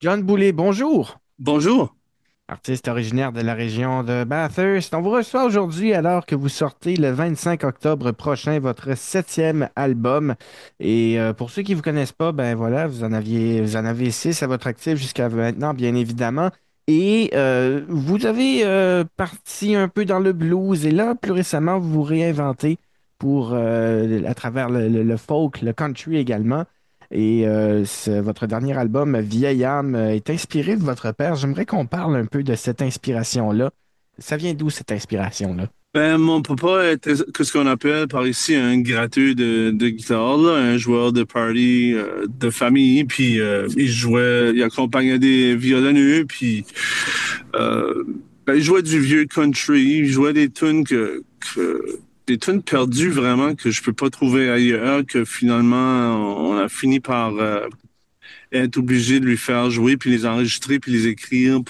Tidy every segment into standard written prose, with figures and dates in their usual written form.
John Boulet, bonjour. Bonjour. Artiste originaire de la région de Bathurst. On vous reçoit aujourd'hui alors que vous sortez le 25 octobre prochain votre septième album. Et pour ceux qui ne vous connaissent pas, ben voilà, vous en avez six à votre actif jusqu'à maintenant, bien évidemment. Et vous avez parti un peu dans le blues et là, plus récemment, vous vous réinventez à travers le folk, le country également. Et votre dernier album, Vieille âme, est inspiré de votre père. J'aimerais qu'on parle un peu de cette inspiration-là. Ça vient d'où cette inspiration-là? Ben, mon papa était ce qu'on appelle par ici un gratteux de guitare, là, un joueur de party de famille. Puis il jouait, il accompagnait des violoneux. Puis euh, il jouait du vieux country. Il jouait des tunes des tunes perdues vraiment que je peux pas trouver ailleurs. Que finalement on a fini par être obligé de lui faire jouer, puis les enregistrer, puis les écrire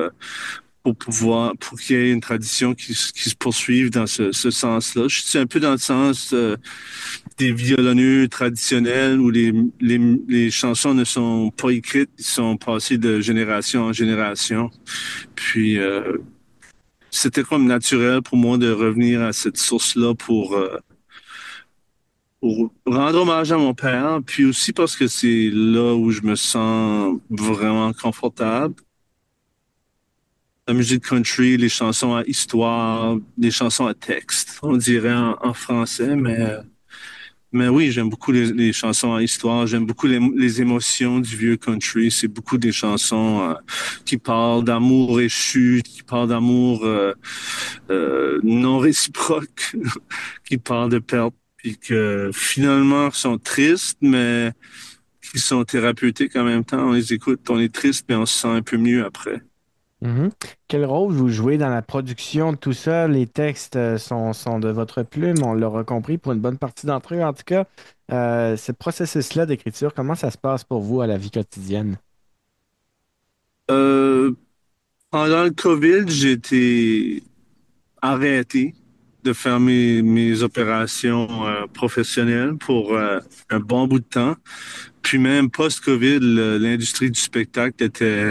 pour qu'il y ait une tradition qui se poursuive dans ce sens-là. Je suis un peu dans le sens des violoneux traditionnels où les chansons ne sont pas écrites, ils sont passées de génération en génération. Puis c'était comme naturel pour moi de revenir à cette source-là pour rendre hommage à mon père, puis aussi parce que c'est là où je me sens vraiment confortable. La musique country, les chansons à histoire, les chansons à texte, on dirait en français, mais oui, j'aime beaucoup les chansons à histoire, j'aime beaucoup les émotions du vieux country. C'est beaucoup des chansons qui parlent d'amour échu, qui parlent d'amour non réciproque, qui parlent de perte, puis que finalement sont tristes, mais qui sont thérapeutiques en même temps. On les écoute, on est triste, mais on se sent un peu mieux après. Mhm. Quel rôle vous jouez dans la production de tout ça? Les textes sont de votre plume, on l'aura compris pour une bonne partie d'entre eux. En tout cas, ce processus-là d'écriture, comment ça se passe pour vous à la vie quotidienne? Euh, Pendant le COVID, j'ai été arrêté de faire mes opérations professionnelles pour un bon bout de temps. Puis même post-COVID, l'industrie du spectacle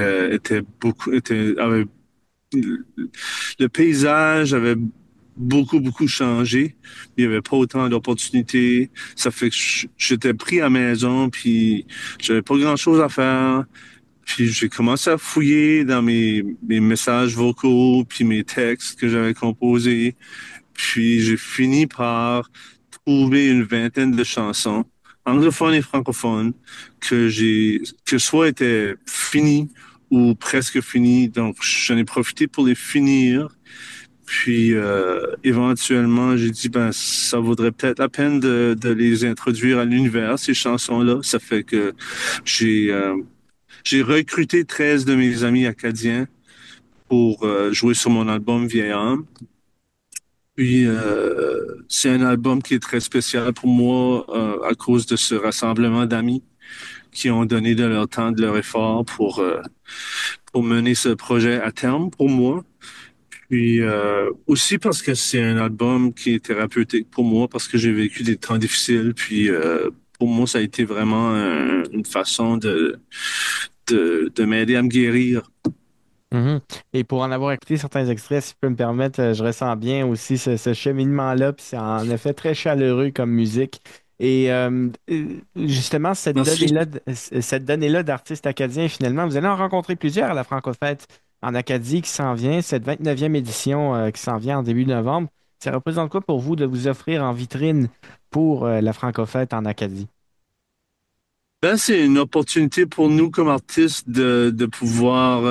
le paysage avait beaucoup changé. Il n'y avait pas autant d'opportunités. Ça fait que j'étais pris à la maison, puis j'avais pas grand-chose à faire. Puis j'ai commencé à fouiller dans mes messages vocaux, puis mes textes que j'avais composés. Puis j'ai fini par trouver une vingtaine de chansons, anglophones et francophones, que soit étaient finies ou presque finies. Donc j'en ai profité pour les finir. Puis éventuellement, j'ai dit ben ça vaudrait peut-être la peine de les introduire à l'univers, ces chansons-là. Ça fait que j'ai euh, j'ai recruté 13 de mes amis acadiens pour jouer sur mon album Vieille âme. Puis, c'est un album qui est très spécial pour moi à cause de ce rassemblement d'amis qui ont donné de leur temps, de leur effort pour mener ce projet à terme pour moi. Puis aussi parce que c'est un album qui est thérapeutique pour moi parce que j'ai vécu des temps difficiles. Puis pour moi, ça a été vraiment une façon de m'aider à me guérir. Mhm. Et pour en avoir écouté certains extraits, si je peux me permettre, je ressens bien aussi ce cheminement-là, puis c'est en effet très chaleureux comme musique. Et justement, Merci. cette donnée-là d'artistes acadiens, finalement, vous allez en rencontrer plusieurs à la Francofête en Acadie qui s'en vient, cette 29e édition qui s'en vient en début novembre. Ça représente quoi pour vous de vous offrir en vitrine pour la Francofête en Acadie? Ben, c'est une opportunité pour nous comme artistes de pouvoir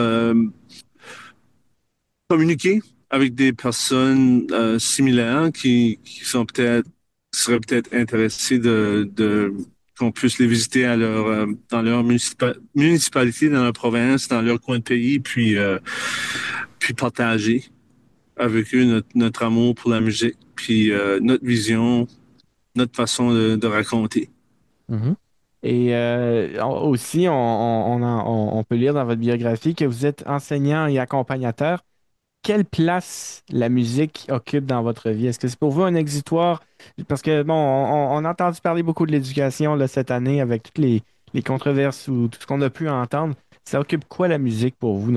communiquer avec des personnes similaires qui sont seraient peut-être intéressées qu'on puisse les visiter dans leur municipalité, dans leur province, dans leur coin de pays, puis partager avec eux notre amour pour la musique, puis notre vision, notre façon de raconter. Mhm. Et aussi, on peut lire dans votre biographie que vous êtes enseignant et accompagnateur. Quelle place la musique occupe dans votre vie? Est-ce que c'est pour vous un exitoire? Parce que, bon, on a entendu parler beaucoup de l'éducation là, cette année avec toutes les controverses ou tout ce qu'on a pu entendre. Ça occupe quoi la musique pour vous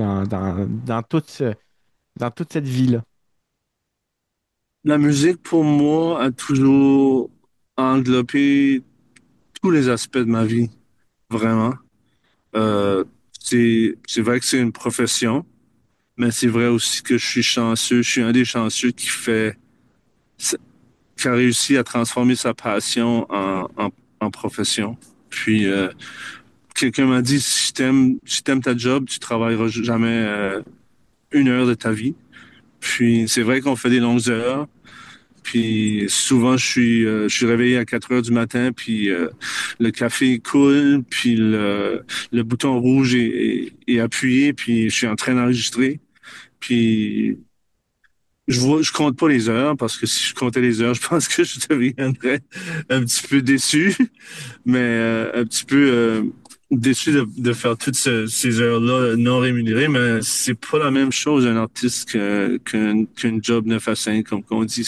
dans toute cette vie-là? La musique, pour moi, a toujours englobé tous les aspects de ma vie, vraiment. Euh, c'est vrai que c'est une profession, mais c'est vrai aussi que je suis chanceux. Je suis un des chanceux qui a réussi à transformer sa passion en profession. Puis, quelqu'un m'a dit, si t'aimes ta job, tu travailleras jamais une heure de ta vie. Puis, c'est vrai qu'on fait des longues heures. Puis souvent, je suis réveillé à 4 heures du matin, puis le café coule, puis le bouton rouge est appuyé, puis je suis en train d'enregistrer. Puis je compte pas les heures, parce que si je comptais les heures, je pense que je deviendrais un petit peu déçu, mais un petit peu déçu de faire toutes ces heures-là non rémunérées, mais c'est pas la même chose un artiste qu'une job 9 à 5, comme on dit,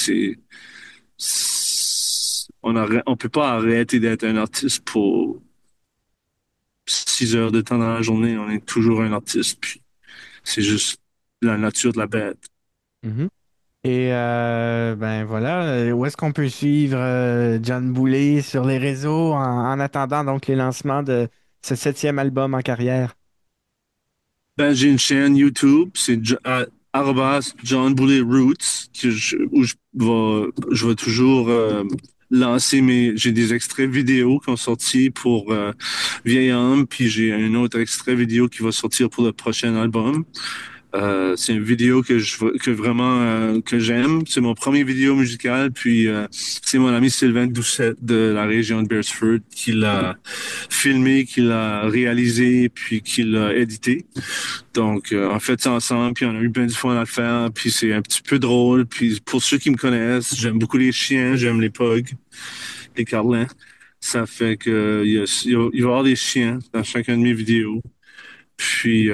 on peut pas arrêter d'être un artiste pour 6 heures de temps dans la journée. On est toujours un artiste, puis c'est juste la nature de la bête. Mhm. Et ben voilà, où est-ce qu'on peut suivre John Boulay sur les réseaux en attendant donc les lancements de ce septième album en carrière? Ben, j'ai une chaîne YouTube, c'est arrobas John Boulay Roots, où je vais toujours lancer j'ai des extraits vidéo qui ont sorti pour Vieil Homme, puis j'ai un autre extrait vidéo qui va sortir pour le prochain album. C'est une vidéo que vraiment que j'aime. C'est mon premier vidéo musical. Puis c'est mon ami Sylvain Doucet de la région de Beresford qui l'a filmé, qui l'a réalisé, puis qui l'a édité. Donc on fait ça ensemble. Puis on a eu bien du fun à le faire. Puis c'est un petit peu drôle. Puis pour ceux qui me connaissent, j'aime beaucoup les chiens, j'aime les pugs, les carlins. Ça fait que il va y avoir des chiens dans chacun de mes vidéos. Puis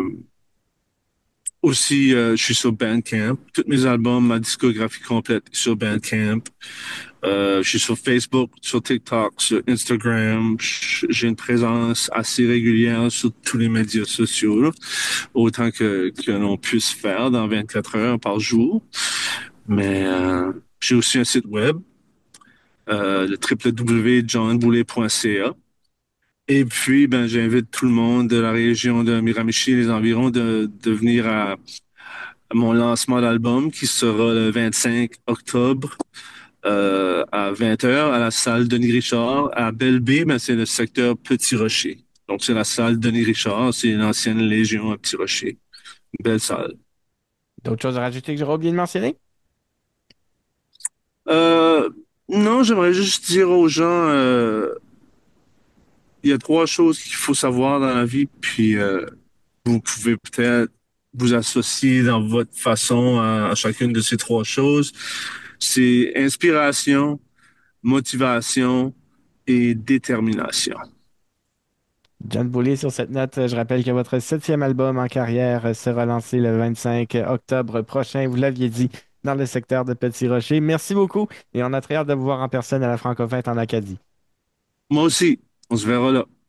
aussi, je suis sur Bandcamp. Tous mes albums, ma discographie complète est sur Bandcamp. Je suis sur Facebook, sur TikTok, sur Instagram. J'ai une présence assez régulière sur tous les médias sociaux, là, autant que l'on puisse faire dans 24 heures par jour. Mais j'ai aussi un site web, le www.johnboulet.ca. Et puis, ben, j'invite tout le monde de la région de Miramichi et les environs de venir à mon lancement d'album qui sera le 25 octobre à 20 heures à la salle Denis Richard à Belle-Baie, mais c'est le secteur Petit Rocher. Donc c'est la salle Denis Richard, c'est l'ancienne Légion à Petit Rocher. Une belle salle. D'autres choses à rajouter que j'aurais oublié de mentionner? Euh, non, j'aimerais juste dire aux gens, il y a trois choses qu'il faut savoir dans la vie, puis vous pouvez peut-être vous associer dans votre façon à chacune de ces trois choses. C'est inspiration, motivation et détermination. John Boulay, sur cette note, je rappelle que votre septième album en carrière sera lancé le 25 octobre prochain. Vous l'aviez dit, dans le secteur de Petit Rocher. Merci beaucoup et on a très hâte de vous voir en personne à la Franco-Fête en Acadie. Moi aussi, on se verra là.